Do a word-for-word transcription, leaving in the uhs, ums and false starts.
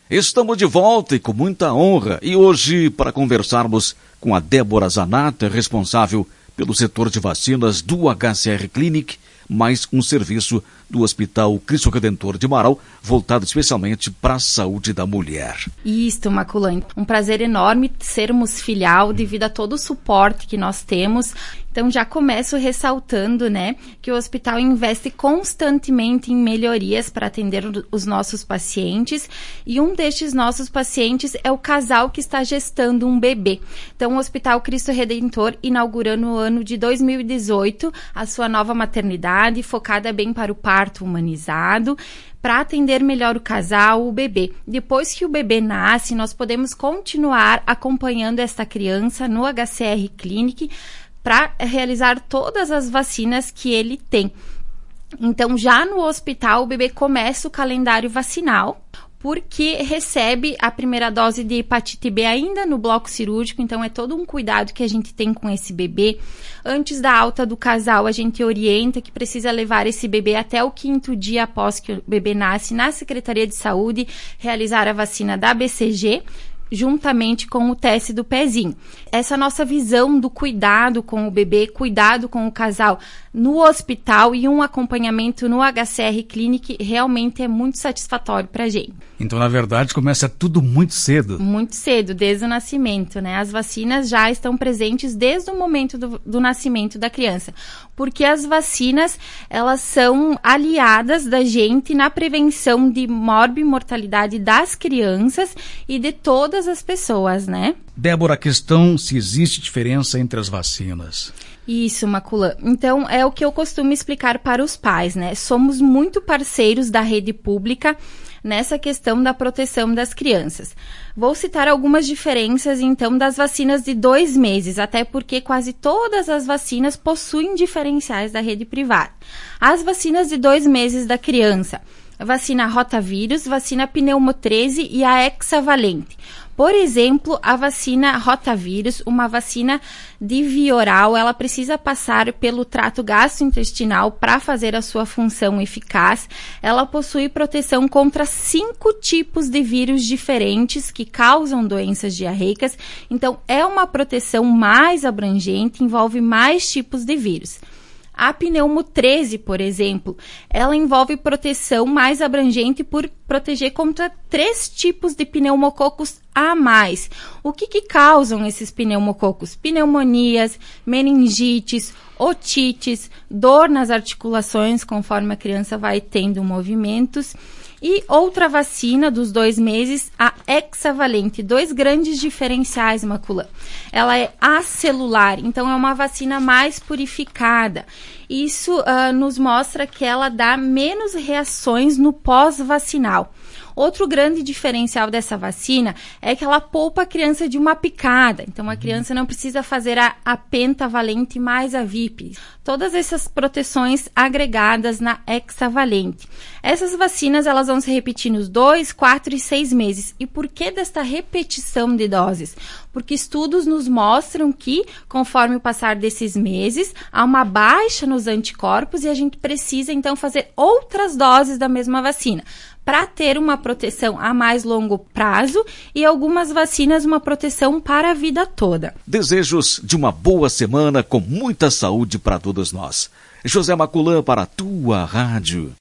Estamos de volta e com muita honra. E hoje, para conversarmos com a Débora Zanata, responsável pelo setor de vacinas do H C R Clinic, mais um serviço do Hospital Cristo Redentor de Marau, voltado especialmente para a saúde da mulher. Isso, Maculante. Um prazer enorme sermos filial devido a todo o suporte que nós temos. Então, já começo ressaltando, né, que o hospital investe constantemente em melhorias para atender os nossos pacientes, e um destes nossos pacientes é o casal que está gestando um bebê. Então, o Hospital Cristo Redentor inaugurou no ano de dois mil e dezoito a sua nova maternidade, focada bem para o parto humanizado, para atender melhor o casal, o bebê. Depois que o bebê nasce, nós podemos continuar acompanhando esta criança no H C R Clinic, para realizar todas as vacinas que ele tem. Então, já no hospital, o bebê começa o calendário vacinal, porque recebe a primeira dose de hepatite B ainda no bloco cirúrgico, então é todo um cuidado que a gente tem com esse bebê. Antes da alta do casal, a gente orienta que precisa levar esse bebê até o quinto dia após que o bebê nasce na Secretaria de Saúde, realizar a vacina da B C G, juntamente com o teste do pezinho. Essa nossa visão do cuidado com o bebê, cuidado com o casal no hospital e um acompanhamento no H C R Clinic realmente é muito satisfatório para a gente. Então, na verdade, começa tudo muito cedo. Muito cedo, desde o nascimento, né? As vacinas já estão presentes desde o momento do, do nascimento da criança, porque as vacinas, elas são aliadas da gente na prevenção de morbimortalidade das crianças e de todas as pessoas, né? Débora, a questão se existe diferença entre as vacinas. Isso, Maculã. Então, é o que eu costumo explicar para os pais, né? Somos muito parceiros da rede pública nessa questão da proteção das crianças. Vou citar algumas diferenças, então, das vacinas de dois meses, até porque quase todas as vacinas possuem diferenciais da rede privada. As vacinas de dois meses da criança, a vacina rotavírus, vacina pneumo treze e a hexavalente. Por exemplo, a vacina rotavírus, uma vacina de via oral, ela precisa passar pelo trato gastrointestinal para fazer a sua função eficaz. Ela possui proteção contra cinco tipos de vírus diferentes que causam doenças diarreicas. Então, é uma proteção mais abrangente, envolve mais tipos de vírus. A pneumo treze, por exemplo, ela envolve proteção mais abrangente por proteger contra três tipos de pneumococos a mais. O que que causam esses pneumococos? Pneumonias, meningites, otites, dor nas articulações conforme a criança vai tendo movimentos. E outra vacina dos dois meses, a hexavalente, dois grandes diferenciais, Maculã. Ela é acelular, então é uma vacina mais purificada. Isso uh, nos mostra que ela dá menos reações no pós-vacinal. Outro grande diferencial dessa vacina é que ela poupa a criança de uma picada. Então, a criança não precisa fazer a, a pentavalente mais a V I P. Todas essas proteções agregadas na hexavalente. Essas vacinas, elas vão se repetir nos dois, quatro e seis meses. E por que desta repetição de doses? Porque estudos nos mostram que, conforme o passar desses meses, há uma baixa nos anticorpos e a gente precisa, então, fazer outras doses da mesma vacina, para ter uma proteção a mais longo prazo e algumas vacinas uma proteção para a vida toda. Desejos de uma boa semana com muita saúde para todos nós. José Maculã para a tua rádio.